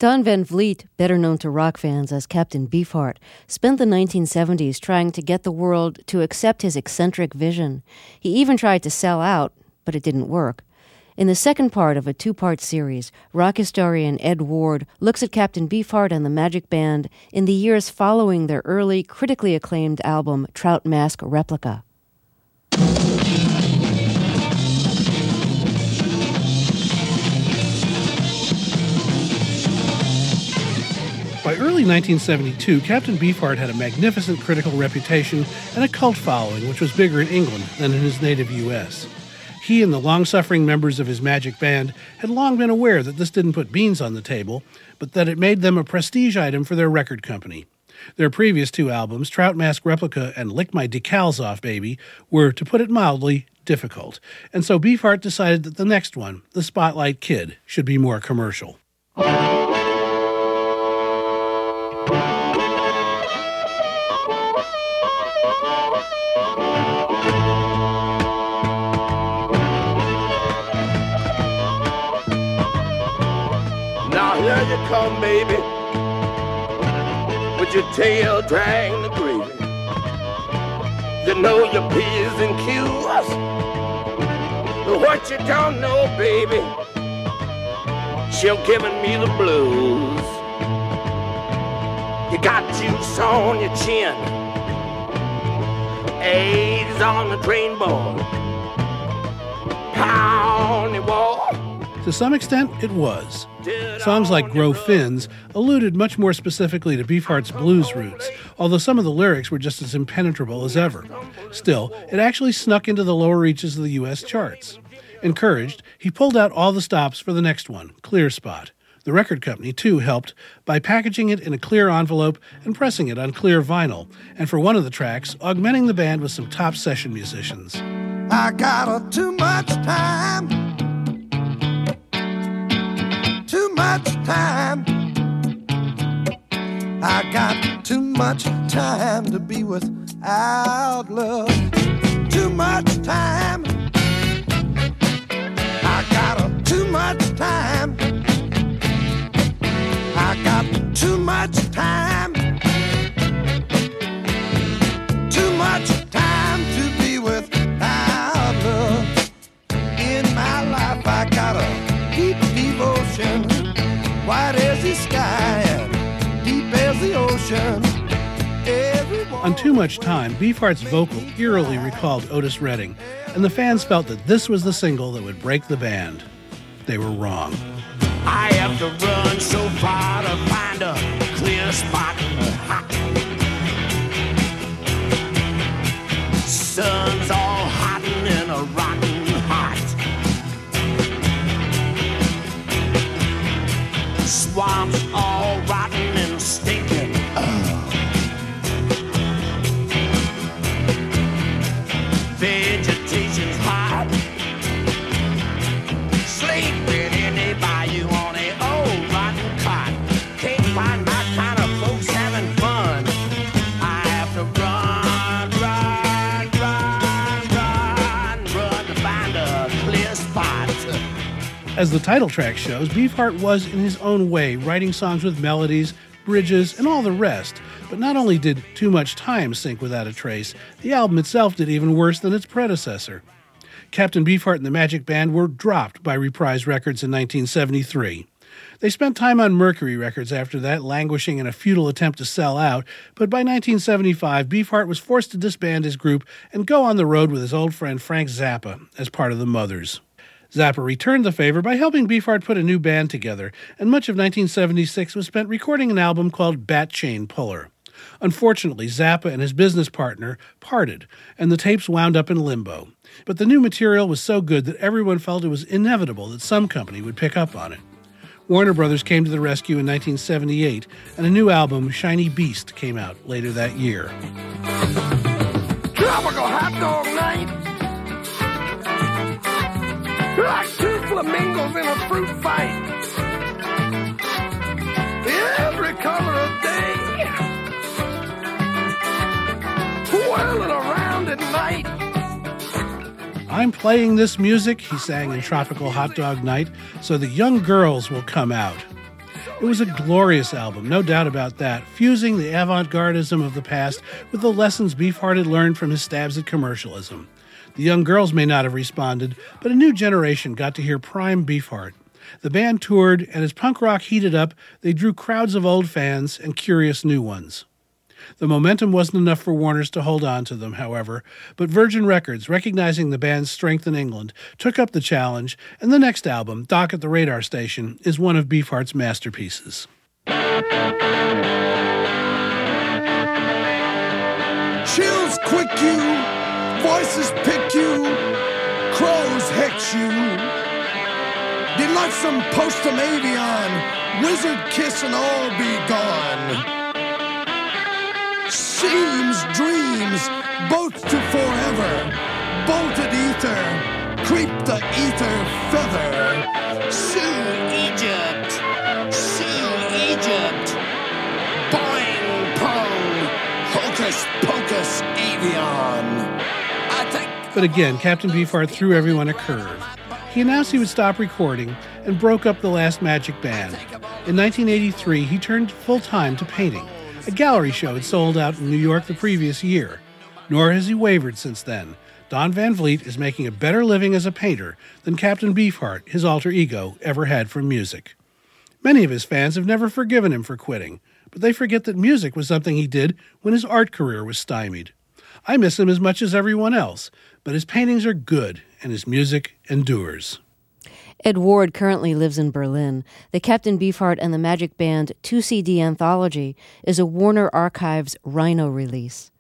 Don Van Vliet, better known to rock fans as Captain Beefheart, spent the 1970s trying to get the world to accept his eccentric vision. He even tried to sell out, but it didn't work. In the second part of a two-part series, rock historian Ed Ward looks at Captain Beefheart and the Magic Band in the years following their early, critically acclaimed album, Trout Mask Replica. By early 1972, Captain Beefheart had a magnificent critical reputation and a cult following which was bigger in England than in his native U.S. He and the long-suffering members of his Magic Band had long been aware that this didn't put beans on the table, but that it made them a prestige item for their record company. Their previous two albums, Trout Mask Replica and Lick My Decals Off Baby, were, to put it mildly, difficult, and so Beefheart decided that the next one, The Spotlight Kid, should be more commercial. Here you come, baby, with your tail dragging the gravy. You know your P's and Q's, but what you don't know, baby, she'll giving me the blues. You got juice on your chin, A's on the drain board, pound the wall. To some extent, it was. Songs like Grow Fins alluded much more specifically to Beefheart's blues roots, although some of the lyrics were just as impenetrable as ever. Still, it actually snuck into the lower reaches of the U.S. charts. Encouraged, he pulled out all the stops for the next one, Clear Spot. The record company, too, helped by packaging it in a clear envelope and pressing it on clear vinyl, and for one of the tracks, augmenting the band with some top session musicians. I got too much time. Too much time. I got too much time to be without love. Too much time. I got too much time. I got too much time. Too much time to be without love. In my life I got a deep devotion, wide as the sky and deep as the ocean. On Too Much Time, Beefheart's vocal eerily recalled Otis Redding, and the fans felt that this was the single that would break the band. They were wrong. I have to run so far to find a clear spot. Sun's all hot and a rotten hot. Swamps all rotten and stinking. Vegetation's hot. Sleeping in a bayou on a old rotten cot. Can't find my kind of folks having fun. I have to run to find a clear spot. As the title track shows, Beefheart was, in his own way, writing songs with melodies, bridges, and all the rest. But not only did Too Much Time sink without a trace, the album itself did even worse than its predecessor. Captain Beefheart and the Magic Band were dropped by Reprise Records in 1973. They spent time on Mercury Records after that, languishing in a futile attempt to sell out, but by 1975, Beefheart was forced to disband his group and go on the road with his old friend Frank Zappa as part of the Mothers. Zappa returned the favor by helping Beefheart put a new band together, and much of 1976 was spent recording an album called Bat Chain Puller. Unfortunately, Zappa and his business partner parted, and the tapes wound up in limbo. But the new material was so good that everyone felt it was inevitable that some company would pick up on it. Warner Brothers came to the rescue in 1978, and a new album, Shiny Beast, came out later that year. Tropical hot dog night. Like two flamingos in a fruit fight. Every color of day. Whirling around at night. I'm playing this music, he sang in Tropical Hot Dog Night, so the young girls will come out. It was a glorious album, no doubt about that, fusing the avant-gardism of the past with the lessons Beefheart had learned from his stabs at commercialism. The young girls may not have responded, but a new generation got to hear prime Beefheart. The band toured, and as punk rock heated up, they drew crowds of old fans and curious new ones. The momentum wasn't enough for Warner's to hold on to them, however, but Virgin Records, recognizing the band's strength in England, took up the challenge, and the next album, Dock at the Radar Station, is one of Beefheart's masterpieces. Chills quick you, voices pick you, crows hex you. Did like some post-Avion, wizard kiss and all be gone. Seems, dreams, boats to forever, bolted ether, creep the ether feather. Sue Egypt, boing pong, hocus pocus avion. But again, Captain Beefheart threw everyone a curve. He announced he would stop recording and broke up the last Magic Band. In 1983, he turned full-time to painting. A gallery show had sold out in New York the previous year. Nor has he wavered since then. Don Van Vliet is making a better living as a painter than Captain Beefheart, his alter ego, ever had from music. Many of his fans have never forgiven him for quitting, but they forget that music was something he did when his art career was stymied. I miss him as much as everyone else, but his paintings are good and his music endures. Ed Ward currently lives in Berlin. The Captain Beefheart and the Magic Band 2-CD anthology is a Warner Archives Rhino release.